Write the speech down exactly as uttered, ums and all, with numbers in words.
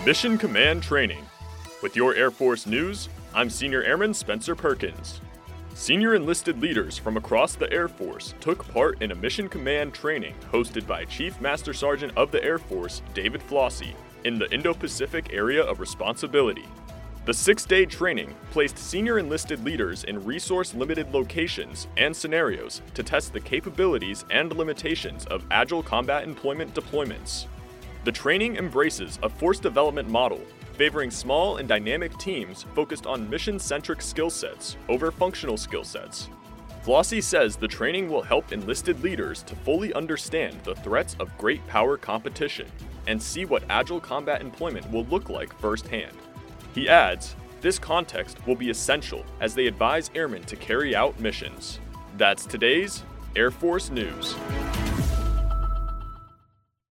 Mission Command Training. With your Air Force news, I'm Senior Airman Spencer Perkins. Senior enlisted leaders from across the Air Force took part in a Mission Command training hosted by Chief Master Sergeant of the Air Force, David Flossie, in the Indo-Pacific Area of Responsibility. The six-day training placed senior enlisted leaders in resource-limited locations and scenarios to test the capabilities and limitations of Agile Combat Employment deployments. The training embraces a force development model favoring small and dynamic teams focused on mission-centric skill sets over functional skill sets. Flossie says the training will help enlisted leaders to fully understand the threats of great power competition and see what Agile Combat Employment will look like firsthand. He adds, this context will be essential as they advise airmen to carry out missions. That's today's Air Force News.